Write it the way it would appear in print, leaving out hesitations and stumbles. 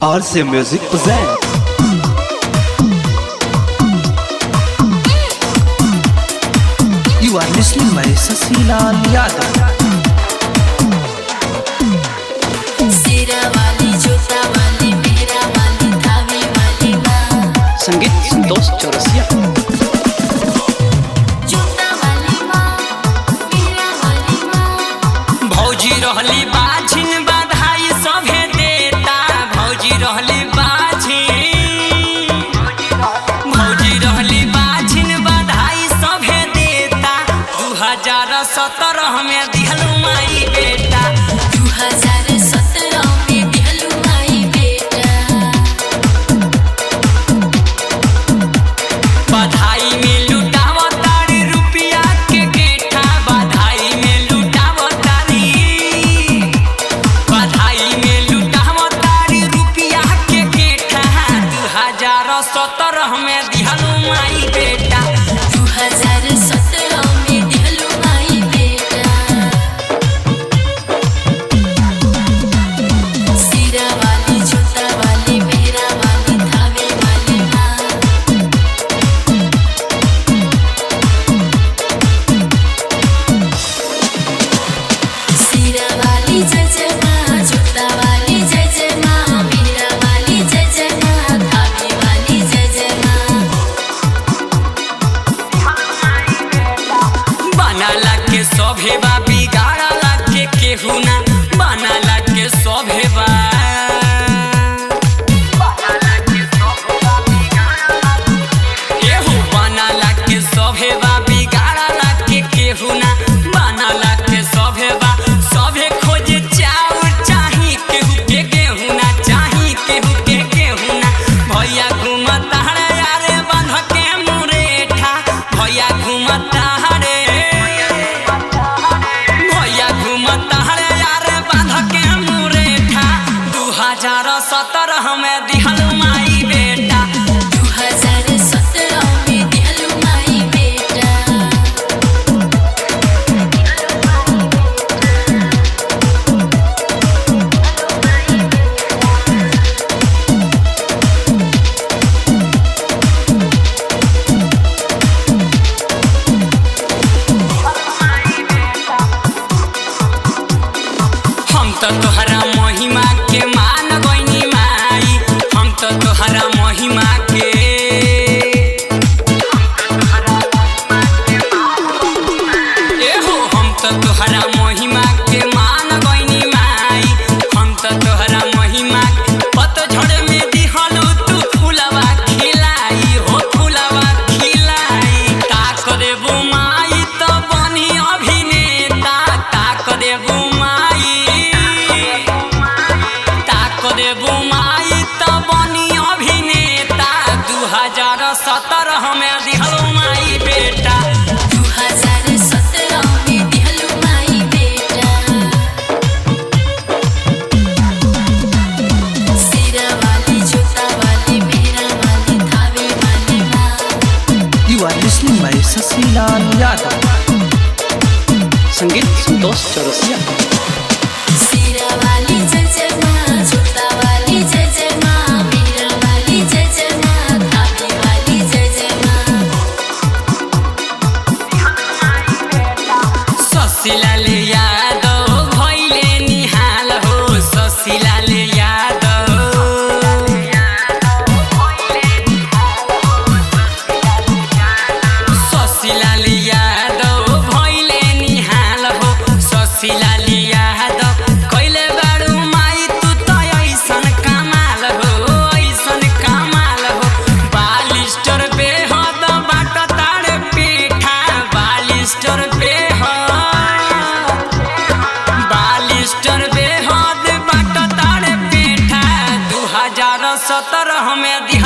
RC Music presents. You are listening by Sasilal Yadav. सिरा वाली जोता वाली मेरा वाली धावे वाली माँ संगीत संतोष चौरसिया। जोता वाली माँ मेरा वाली माँ भौजी रहली बाझिन बधाई सभे देता भौजी रहली बाझिन बधाई सभे देता 2017 में दिहलू माई बेटा 2017 में दिहलू माई बेटा बधाई में लुटावतारी रुपया के गेठा बधाई में लुटावतारी रुपया के गेठा 2017 में दिहलू माई बेटा 2017 में दिहलू माई बेटा सिरा वाली जोता वाली मेरा वाली धावे वाली माँ सिरा वाली जय जय माँ जोता वाली जय जय माँ मेरा वाली जय जय माँ धावे वाली जय जय माँ बनाला के सभे बा बिगाड़ला के केहू ना बनाला के सभे बा एहू बनाला के सभे बा बिगाड़ला के केहू ना बनाला के सभे बा सभे खोजे चाउर चाही केहू के गेहूं ना चाही केहू के गेहूं ना भैया घूमता रे यारे बांध के मुरेठा भैया घूमता रे यारे बांध के मुरेठा 2017 में दिहलू माई बेटा 2017 में दिहलू माई बेटा हम तो तोहरा महिमा के मान गइनी माई हम तो तोहरा महिमा के एहो हम तो तोहरा महिमा के मान गइनी माई हम तो तोहरा महिमा पतझड़ में दिहलू तू फुलवा खिलाई हो फुलवा खिलाई का देबू माई तो बनी अभिनेता का देबू माई तो बनी अभिनेता 2017 में दिहलू माई बेटा 2017 में दिहलू माई बेटा सिरा वाली जोता वाली मेरा वाली धावे वाली माँ You are listening by Sasilal Yadav. संगीत संतोष चौरसिया। सिरा वाली जय जय माँ जोता वाली जय जय माँ मेरा वाली जय जय माँ धावे वाली जय जय माँ शशिलाल यादव भइले निहाल हो शशिलाल यादव भइले निहाल हो शशिलाल यादव कइले बारू माई तू त ऐसन कमाल हो बालिस्टर बेहद बाट तारे पीठा बालिस्टर बेहद बाट तारे पीठा 2017 में दिह